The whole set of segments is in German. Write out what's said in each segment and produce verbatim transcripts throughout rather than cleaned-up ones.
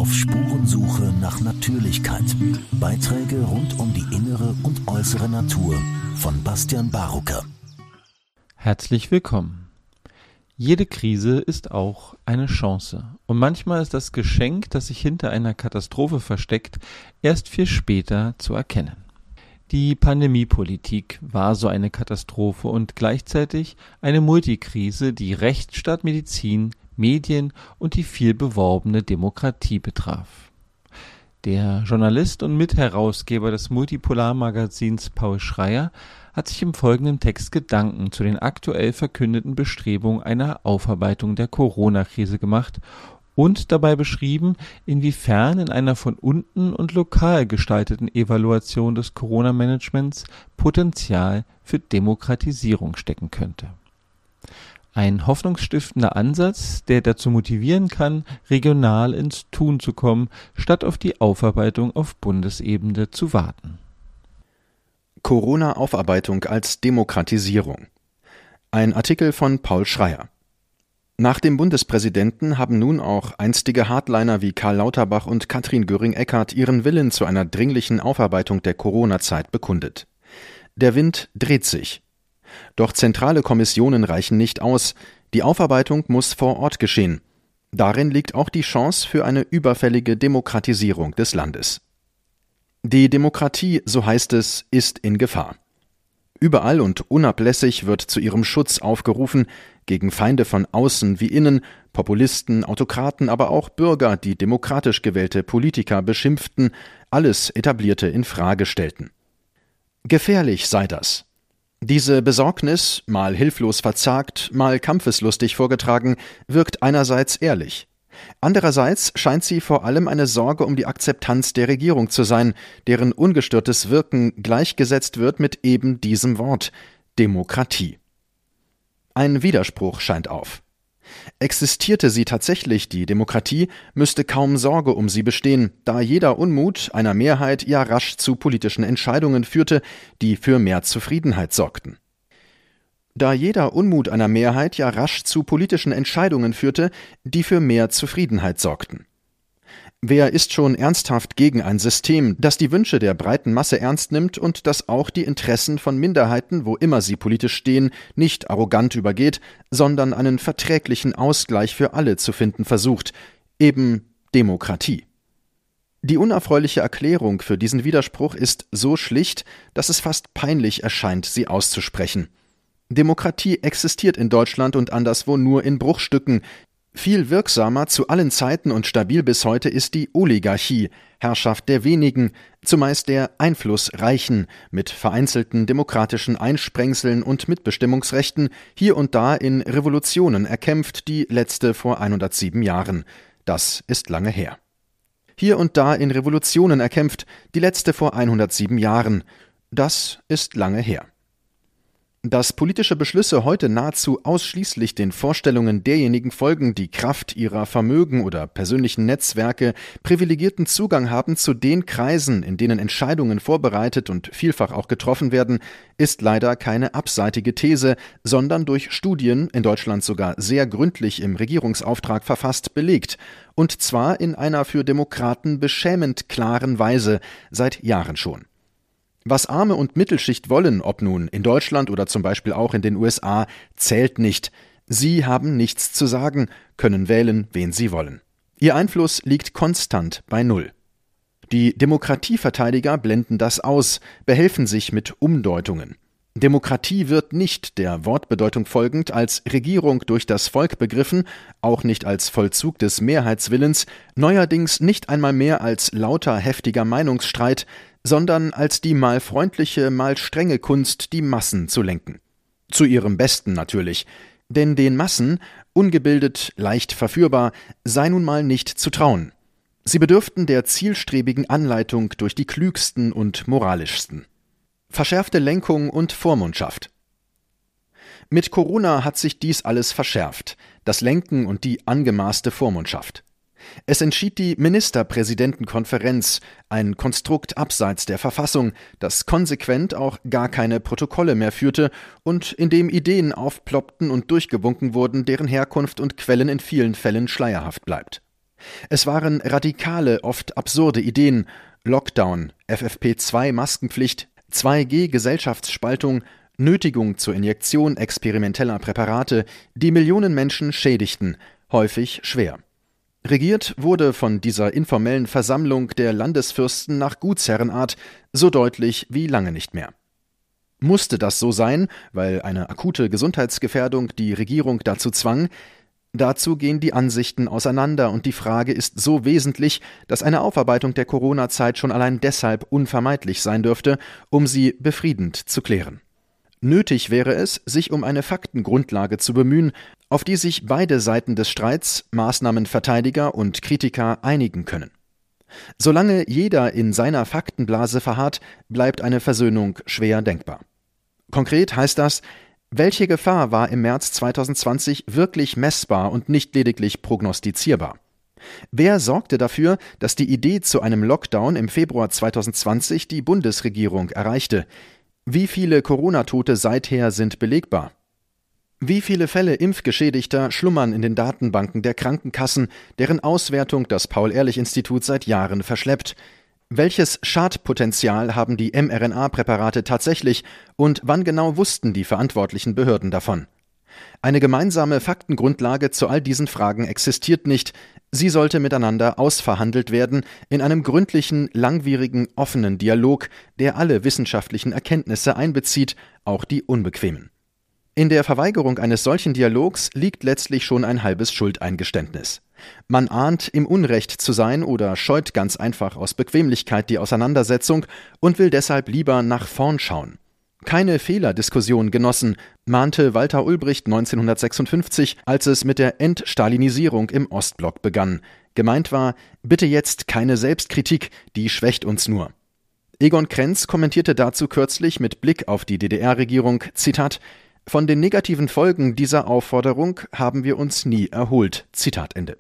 Auf Spurensuche nach Natürlichkeit. Beiträge rund um die innere und äußere Natur von Bastian Barucker. Herzlich willkommen. Jede Krise ist auch eine Chance. Und manchmal ist das Geschenk, das sich hinter einer Katastrophe versteckt, erst viel später zu erkennen. Die Pandemiepolitik war so eine Katastrophe und gleichzeitig eine Multikrise, die Rechtsstaat, Medizin, Medien und die viel beworbene Demokratie betraf. Der Journalist und Mitherausgeber des Multipolar-Magazins Paul Schreyer hat sich im folgenden Text Gedanken zu den aktuell verkündeten Bestrebungen einer Aufarbeitung der Corona-Krise gemacht und dabei beschrieben, inwiefern in einer von unten und lokal gestalteten Evaluation des Corona-Managements Potenzial für Demokratisierung stecken könnte. Ein hoffnungsstiftender Ansatz, der dazu motivieren kann, regional ins Tun zu kommen, statt auf die Aufarbeitung auf Bundesebene zu warten. Corona-Aufarbeitung als Demokratisierung. Ein Artikel von Paul Schreyer. Nach dem Bundespräsidenten haben nun auch einstige Hardliner wie Karl Lauterbach und Katrin Göring-Eckardt ihren Willen zu einer dringlichen Aufarbeitung der Corona-Zeit bekundet. Der Wind dreht sich. Doch zentrale Kommissionen reichen nicht aus. Die Aufarbeitung muss vor Ort geschehen. Darin liegt auch die Chance für eine überfällige Demokratisierung des Landes. Die Demokratie, so heißt es, ist in Gefahr. Überall und unablässig wird zu ihrem Schutz aufgerufen, gegen Feinde von außen wie innen, Populisten, Autokraten, aber auch Bürger, die demokratisch gewählte Politiker beschimpften, alles Etablierte in Frage stellten. Gefährlich sei das. Diese Besorgnis, mal hilflos verzagt, mal kampfeslustig vorgetragen, wirkt einerseits ehrlich. Andererseits scheint sie vor allem eine Sorge um die Akzeptanz der Regierung zu sein, deren ungestörtes Wirken gleichgesetzt wird mit eben diesem Wort: Demokratie. Ein Widerspruch scheint auf. Existierte sie tatsächlich, die Demokratie, müsste kaum Sorge um sie bestehen, da jeder Unmut einer Mehrheit ja rasch zu politischen Entscheidungen führte, die für mehr Zufriedenheit sorgten. Da jeder Unmut einer Mehrheit ja rasch zu politischen Entscheidungen führte, die für mehr Zufriedenheit sorgten. Wer ist schon ernsthaft gegen ein System, das die Wünsche der breiten Masse ernst nimmt und das auch die Interessen von Minderheiten, wo immer sie politisch stehen, nicht arrogant übergeht, sondern einen verträglichen Ausgleich für alle zu finden versucht, eben Demokratie? Die unerfreuliche Erklärung für diesen Widerspruch ist so schlicht, dass es fast peinlich erscheint, sie auszusprechen. Demokratie existiert in Deutschland und anderswo nur in Bruchstücken. Viel wirksamer zu allen Zeiten und stabil bis heute ist die Oligarchie, Herrschaft der wenigen, zumeist der Einflussreichen, mit vereinzelten demokratischen Einsprengseln und Mitbestimmungsrechten, hier und da in Revolutionen erkämpft, die letzte vor hundertsieben Jahren. Das ist lange her. Hier und da in Revolutionen erkämpft, die letzte vor hundertsieben Jahren. Das ist lange her. Dass politische Beschlüsse heute nahezu ausschließlich den Vorstellungen derjenigen folgen, die Kraft ihrer Vermögen oder persönlichen Netzwerke privilegierten Zugang haben zu den Kreisen, in denen Entscheidungen vorbereitet und vielfach auch getroffen werden, ist leider keine abseitige These, sondern durch Studien, in Deutschland sogar sehr gründlich im Regierungsauftrag verfasst, belegt, und zwar in einer für Demokraten beschämend klaren Weise, seit Jahren schon. Was Arme und Mittelschicht wollen, ob nun in Deutschland oder zum Beispiel auch in den U S A, zählt nicht. Sie haben nichts zu sagen, können wählen, wen sie wollen. Ihr Einfluss liegt konstant bei Null. Die Demokratieverteidiger blenden das aus, behelfen sich mit Umdeutungen. Demokratie wird nicht, der Wortbedeutung folgend, als Regierung durch das Volk begriffen, auch nicht als Vollzug des Mehrheitswillens, neuerdings nicht einmal mehr als lauter heftiger Meinungsstreit, sondern als die mal freundliche, mal strenge Kunst, die Massen zu lenken. Zu ihrem Besten natürlich, denn den Massen, ungebildet, leicht verführbar, sei nun mal nicht zu trauen. Sie bedürften der zielstrebigen Anleitung durch die klügsten und moralischsten. Verschärfte Lenkung und Vormundschaft. Mit Corona hat sich dies alles verschärft, das Lenken und die angemaßte Vormundschaft. Es entschied die Ministerpräsidentenkonferenz, ein Konstrukt abseits der Verfassung, das konsequent auch gar keine Protokolle mehr führte und in dem Ideen aufploppten und durchgewunken wurden, deren Herkunft und Quellen in vielen Fällen schleierhaft bleibt. Es waren radikale, oft absurde Ideen: Lockdown, F F P zwei Maskenpflicht, zwei G Gesellschaftsspaltung, Nötigung zur Injektion experimenteller Präparate, die Millionen Menschen schädigten, häufig schwer. Regiert wurde von dieser informellen Versammlung der Landesfürsten nach Gutsherrenart so deutlich wie lange nicht mehr. Musste das so sein, weil eine akute Gesundheitsgefährdung die Regierung dazu zwang? Dazu gehen die Ansichten auseinander und die Frage ist so wesentlich, dass eine Aufarbeitung der Corona-Zeit schon allein deshalb unvermeidlich sein dürfte, um sie befriedend zu klären. Nötig wäre es, sich um eine Faktengrundlage zu bemühen, auf die sich beide Seiten des Streits, Maßnahmenverteidiger und Kritiker, einigen können. Solange jeder in seiner Faktenblase verharrt, bleibt eine Versöhnung schwer denkbar. Konkret heißt das: Welche Gefahr war im März zweitausendzwanzig wirklich messbar und nicht lediglich prognostizierbar? Wer sorgte dafür, dass die Idee zu einem Lockdown im Februar zweitausendzwanzig die Bundesregierung erreichte? Wie viele Corona-Tote seither sind belegbar? Wie viele Fälle Impfgeschädigter schlummern in den Datenbanken der Krankenkassen, deren Auswertung das Paul-Ehrlich-Institut seit Jahren verschleppt? Welches Schadpotenzial haben die mRNA-Präparate tatsächlich und wann genau wussten die verantwortlichen Behörden davon? Eine gemeinsame Faktengrundlage zu all diesen Fragen existiert nicht. Sie sollte miteinander ausverhandelt werden in einem gründlichen, langwierigen, offenen Dialog, der alle wissenschaftlichen Erkenntnisse einbezieht, auch die unbequemen. In der Verweigerung eines solchen Dialogs liegt letztlich schon ein halbes Schuldeingeständnis. Man ahnt, im Unrecht zu sein oder scheut ganz einfach aus Bequemlichkeit die Auseinandersetzung und will deshalb lieber nach vorn schauen. Keine Fehlerdiskussion genossen, mahnte Walter Ulbricht neunzehnhundertsechsundfünfzig, als es mit der Entstalinisierung im Ostblock begann. Gemeint war: Bitte jetzt keine Selbstkritik, die schwächt uns nur. Egon Krenz kommentierte dazu kürzlich mit Blick auf die D D R-Regierung, Zitat: Von den negativen Folgen dieser Aufforderung haben wir uns nie erholt. Zitat Ende.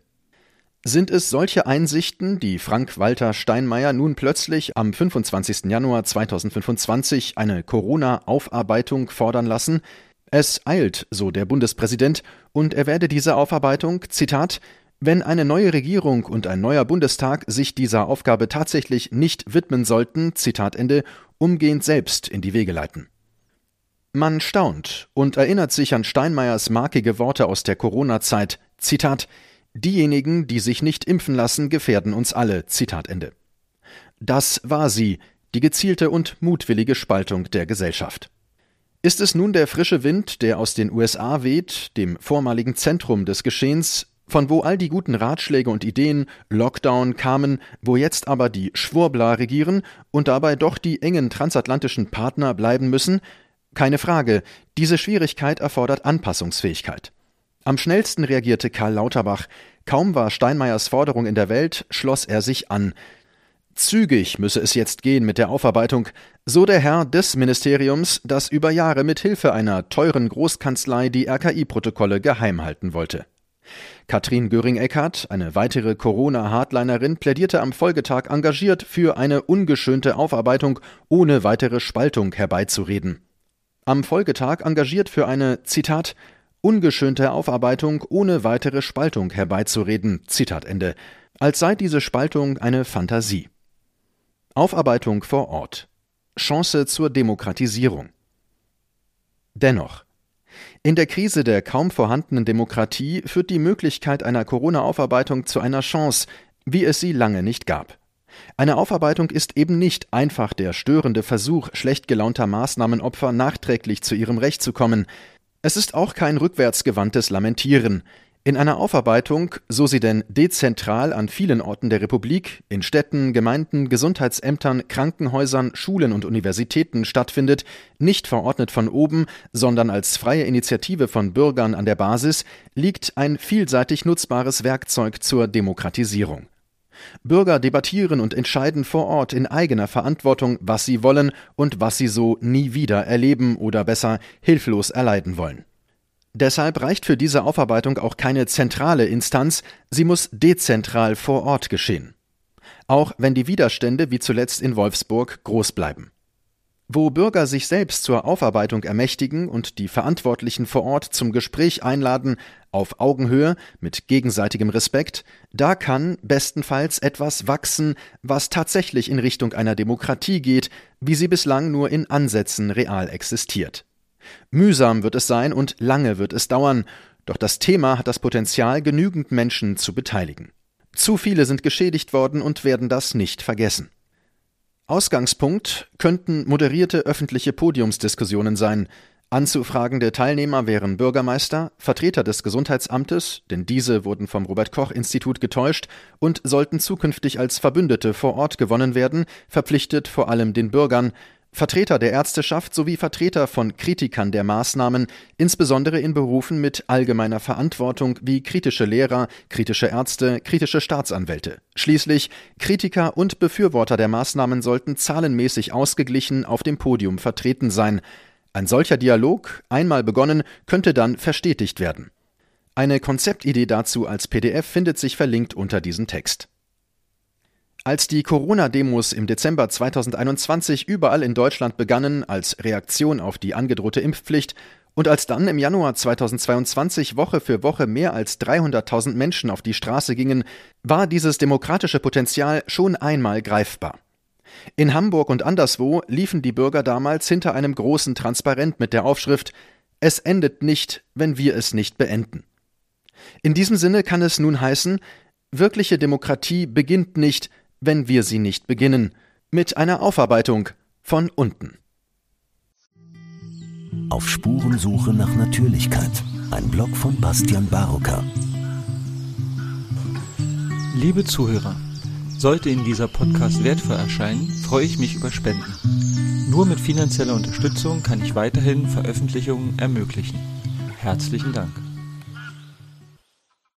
Sind es solche Einsichten, die Frank-Walter Steinmeier nun plötzlich am fünfundzwanzigsten Januar zweitausendfünfundzwanzig eine Corona-Aufarbeitung fordern lassen? Es eilt, so der Bundespräsident, und er werde diese Aufarbeitung, Zitat, wenn eine neue Regierung und ein neuer Bundestag sich dieser Aufgabe tatsächlich nicht widmen sollten, Zitat Ende, umgehend selbst in die Wege leiten. Man staunt und erinnert sich an Steinmeiers markige Worte aus der Corona-Zeit, Zitat, diejenigen, die sich nicht impfen lassen, gefährden uns alle, Zitat Ende. Das war sie, die gezielte und mutwillige Spaltung der Gesellschaft. Ist es nun der frische Wind, der aus den U S A weht, dem vormaligen Zentrum des Geschehens, von wo all die guten Ratschläge und Ideen, Lockdown, kamen, wo jetzt aber die Schwurbler regieren und dabei doch die engen transatlantischen Partner bleiben müssen? Keine Frage, diese Schwierigkeit erfordert Anpassungsfähigkeit. Am schnellsten reagierte Karl Lauterbach. Kaum war Steinmeiers Forderung in der Welt, schloss er sich an. Zügig müsse es jetzt gehen mit der Aufarbeitung, so der Herr des Ministeriums, das über Jahre mit Hilfe einer teuren Großkanzlei die R K I-Protokolle geheim halten wollte. Katrin Göring-Eckardt, eine weitere Corona-Hardlinerin, plädierte am Folgetag engagiert für eine ungeschönte Aufarbeitung, ohne weitere Spaltung herbeizureden. Am Folgetag engagiert für eine, Zitat, ungeschönte Aufarbeitung ohne weitere Spaltung herbeizureden, Zitat Ende, als sei diese Spaltung eine Fantasie. Aufarbeitung vor Ort. Chance zur Demokratisierung. Dennoch, in der Krise der kaum vorhandenen Demokratie führt die Möglichkeit einer Corona-Aufarbeitung zu einer Chance, wie es sie lange nicht gab. Eine Aufarbeitung ist eben nicht einfach der störende Versuch schlecht gelaunter Maßnahmenopfer nachträglich zu ihrem Recht zu kommen. Es ist auch kein rückwärtsgewandtes Lamentieren. In einer Aufarbeitung, so sie denn dezentral an vielen Orten der Republik, in Städten, Gemeinden, Gesundheitsämtern, Krankenhäusern, Schulen und Universitäten stattfindet, nicht verordnet von oben, sondern als freie Initiative von Bürgern an der Basis, liegt ein vielseitig nutzbares Werkzeug zur Demokratisierung. Bürger debattieren und entscheiden vor Ort in eigener Verantwortung, was sie wollen und was sie so nie wieder erleben oder besser hilflos erleiden wollen. Deshalb reicht für diese Aufarbeitung auch keine zentrale Instanz, sie muss dezentral vor Ort geschehen. Auch wenn die Widerstände wie zuletzt in Wolfsburg groß bleiben. Wo Bürger sich selbst zur Aufarbeitung ermächtigen und die Verantwortlichen vor Ort zum Gespräch einladen, auf Augenhöhe, mit gegenseitigem Respekt, da kann bestenfalls etwas wachsen, was tatsächlich in Richtung einer Demokratie geht, wie sie bislang nur in Ansätzen real existiert. Mühsam wird es sein und lange wird es dauern, doch das Thema hat das Potenzial, genügend Menschen zu beteiligen. Zu viele sind geschädigt worden und werden das nicht vergessen. Ausgangspunkt könnten moderierte öffentliche Podiumsdiskussionen sein. Anzufragende Teilnehmer wären Bürgermeister, Vertreter des Gesundheitsamtes, denn diese wurden vom Robert-Koch-Institut getäuscht und sollten zukünftig als Verbündete vor Ort gewonnen werden, verpflichtet vor allem den Bürgern, Vertreter der Ärzteschaft sowie Vertreter von Kritikern der Maßnahmen, insbesondere in Berufen mit allgemeiner Verantwortung wie kritische Lehrer, kritische Ärzte, kritische Staatsanwälte. Schließlich Kritiker und Befürworter der Maßnahmen sollten zahlenmäßig ausgeglichen auf dem Podium vertreten sein. Ein solcher Dialog, einmal begonnen, könnte dann verstetigt werden. Eine Konzeptidee dazu als P D F findet sich verlinkt unter diesem Text. Als die Corona-Demos im Dezember zweitausendeinundzwanzig überall in Deutschland begannen, als Reaktion auf die angedrohte Impfpflicht, und als dann im Januar zweitausendzweiundzwanzig Woche für Woche mehr als dreihunderttausend Menschen auf die Straße gingen, war dieses demokratische Potenzial schon einmal greifbar. In Hamburg und anderswo liefen die Bürger damals hinter einem großen Transparent mit der Aufschrift »Es endet nicht, wenn wir es nicht beenden«. In diesem Sinne kann es nun heißen, wirkliche Demokratie beginnt nicht, wenn wir sie nicht beginnen, mit einer Aufarbeitung von unten. Auf Spurensuche nach Natürlichkeit. Ein Blog von Bastian Barocker. Liebe Zuhörer, sollte Ihnen dieser Podcast wertvoll erscheinen, freue ich mich über Spenden. Nur mit finanzieller Unterstützung kann ich weiterhin Veröffentlichungen ermöglichen. Herzlichen Dank.